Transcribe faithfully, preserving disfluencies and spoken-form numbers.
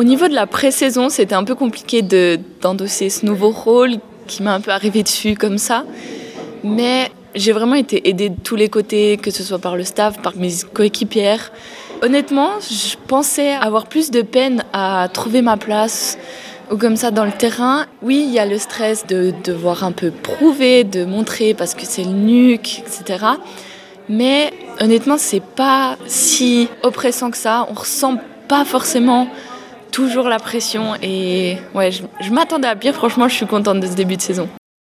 Au niveau de la pré-saison, c'était un peu compliqué de, d'endosser ce nouveau rôle qui m'est un peu arrivé dessus comme ça. Mais j'ai vraiment été aidée de tous les côtés, que ce soit par le staff, par mes coéquipières. Honnêtement, je pensais avoir plus de peine à trouver ma place ou comme ça dans le terrain. Oui, il y a le stress de devoir un peu prouver, de montrer parce que c'est le N U C, et cetera. Mais honnêtement, c'est pas si oppressant que ça. On ressent pas forcément toujours la pression et ouais, je, je m'attendais à pire. Franchement, je suis contente de ce début de saison.